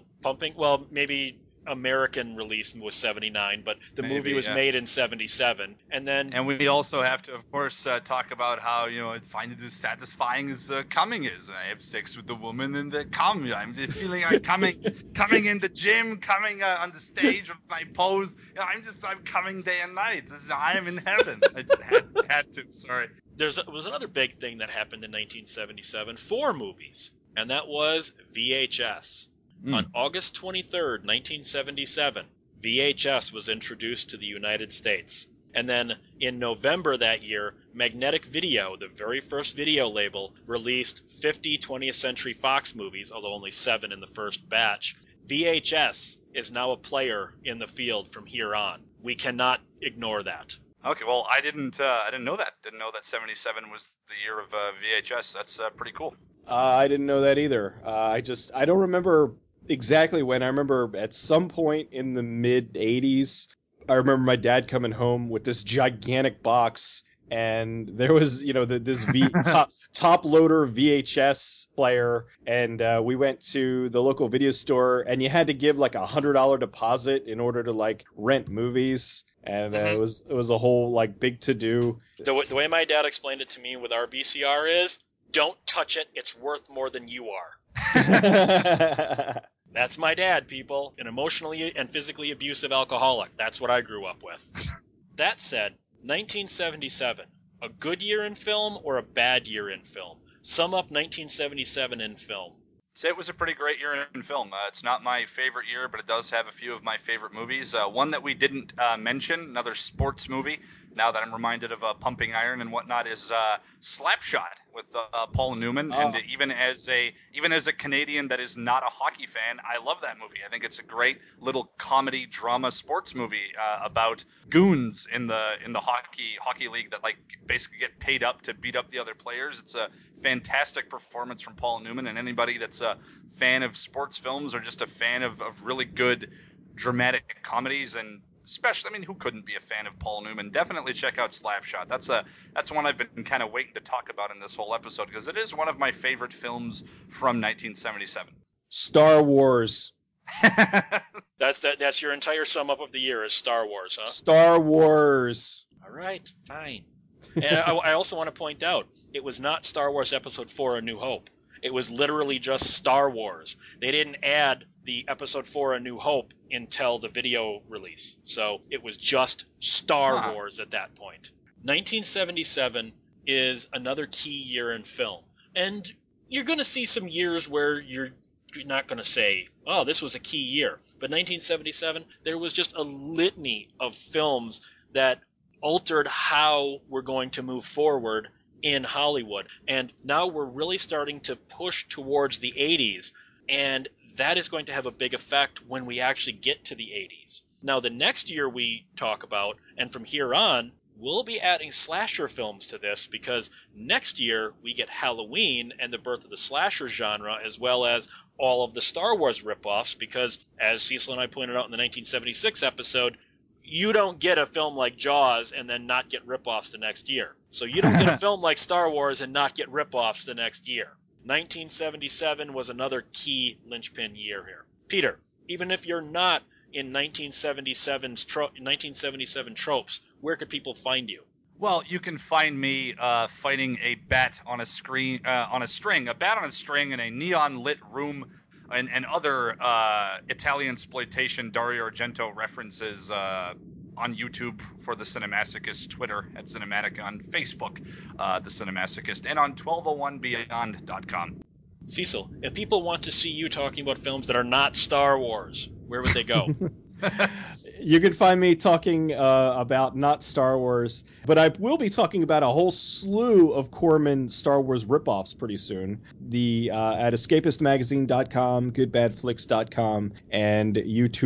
Maybe American release was 79, but the movie was made in 77. And we also have to, of course, talk about how, finding as satisfying as coming is. I have sex with the woman and the cum. I'm feeling like coming in the gym, coming on the stage with my pose. I'm coming day and night. I am in heaven. I just had to. Sorry. There was another big thing that happened in 1977 for movies, and that was VHS. On August 23rd, 1977, VHS was introduced to the United States. And then in November that year, Magnetic Video, the very first video label, released 50 20th Century Fox movies, although only 7 in the first batch. VHS is now a player in the field from here on. We cannot ignore that. Okay, well, I didn't know that. Didn't know that 77 was the year of VHS. That's pretty cool. I didn't know that either. I don't remember exactly when. I remember at some point in the mid 80s, I remember my dad coming home with this gigantic box, and there was, this top loader VHS player, and we went to the local video store, and you had to give like $100 deposit in order to like rent movies. And it was a whole like big to do. The way my dad explained it to me with our VCR is, don't touch it. It's worth more than you are. That's my dad, people. An emotionally and physically abusive alcoholic. That's what I grew up with. That said, 1977, a good year in film or a bad year in film? Sum up 1977 in film. Say it was a pretty great year in film. It's not my favorite year, but it does have a few of my favorite movies. One that we didn't mention, another sports movie, now that I'm reminded of Pumping Iron and whatnot, is Slapshot with Paul Newman. Oh. And even as a Canadian that is not a hockey fan, I love that movie. I think it's a great little comedy drama sports movie about goons in the hockey league that like basically get paid up to beat up the other players. It's a fantastic performance from Paul Newman, and anybody that's a fan of sports films or just a fan of really good dramatic comedies, and especially, I mean, who couldn't be a fan of Paul Newman? Definitely check out Slapshot. That's one I've been kind of waiting to talk about in this whole episode because it is one of my favorite films from 1977. Star Wars. That's your entire sum up of the year is Star Wars, huh? Star Wars. All right, fine. And I also want to point out, it was not Star Wars Episode 4 A New Hope. It was literally just Star Wars. They didn't add the Episode 4 A New Hope until the video release. So it was just Star Wars at that point. 1977 is another key year in film. And you're going to see some years where you're not going to say, oh, this was a key year. But 1977, there was just a litany of films that altered how we're going to move forward in Hollywood. And now we're really starting to push towards the 80s, and that is going to have a big effect when we actually get to the 80s. Now, the next year we talk about, and from here on, we'll be adding slasher films to this, because next year we get Halloween and the birth of the slasher genre, as well as all of the Star Wars ripoffs, because as Cecil and I pointed out in the 1976 episode, you don't get a film like Jaws and then not get ripoffs the next year. So you don't get a film like Star Wars and not get ripoffs the next year. 1977 was another key linchpin year here. Peter, even if you're not in 1977 tropes, where could people find you? Well, you can find me fighting a bat on a string, a bat on a string in a neon lit room, and other Italian exploitation Dario Argento references on YouTube for The Cinemasochist, Twitter at Cinematic, on Facebook, The Cinemasochist, and on 1201beyond.com. Cecil, if people want to see you talking about films that are not Star Wars, where would they go? You can find me talking about not Star Wars, but I will be talking about a whole slew of Corman Star Wars ripoffs pretty soon. At escapistmagazine.com, goodbadflix.com, and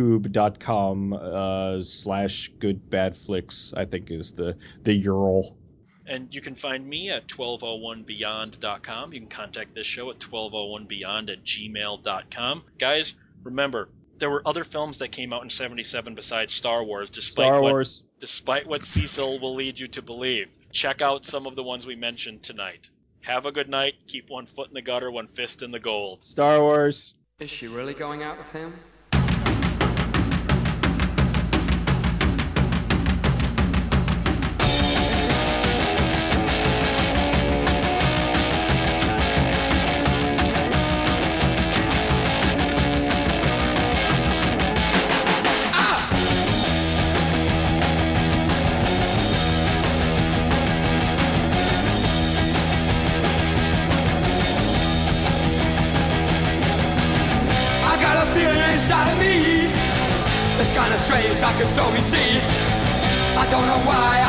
youtube.com/goodbadflix, I think is the URL. And you can find me at 1201beyond.com. You can contact this show at 1201beyond@gmail.com. Guys, remember, there were other films that came out in 77 besides Star Wars, despite what Cecil will lead you to believe. Check out some of the ones we mentioned tonight. Have a good night. Keep one foot in the gutter, one fist in the gold. Star Wars. Is she really going out with him? Strange, like a stormy sea. I don't know why.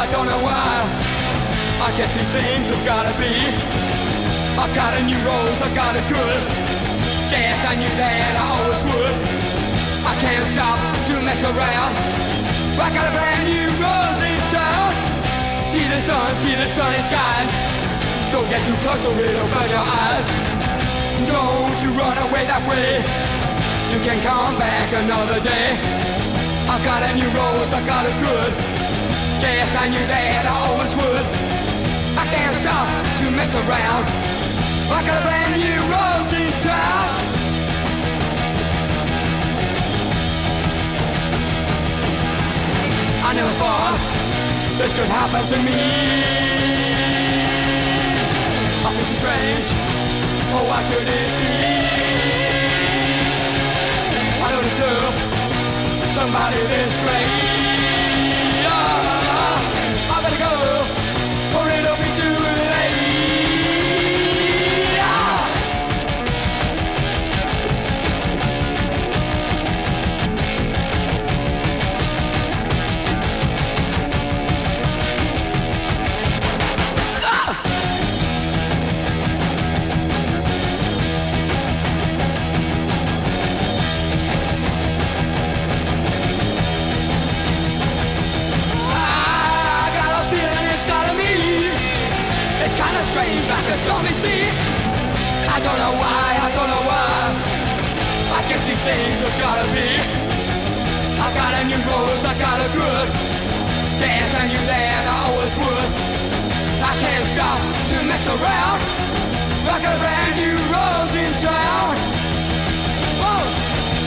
I guess these things have gotta be. I've got a new rose, I've got a good. Yes, I knew that I always would. I can't stop to mess around. I got a brand new rose in town. See the sun, it shines. Don't get too close or it'll burn your eyes. Don't you run away that way. You can come back another day. I've got a new rose, I got a good. Yes, I knew that I always would. I can't stop to mess around. I got a brand new rose in town. I never thought this could happen to me. I feel so strange. Oh, why should it be? I don't deserve somebody this great. as strange like a stormy sea. I don't know why, I don't know why. I guess these things have gotta be. I got a new rose, I got a good dance, I knew that I always would. I can't stop to mess around. Like a brand new rose in town. Whoa.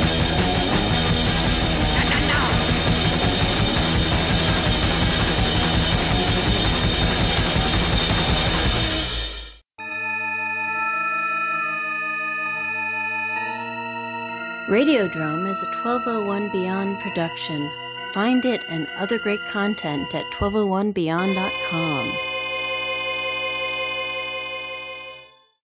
Radiodrome is a 1201 Beyond production. Find it and other great content at 1201beyond.com.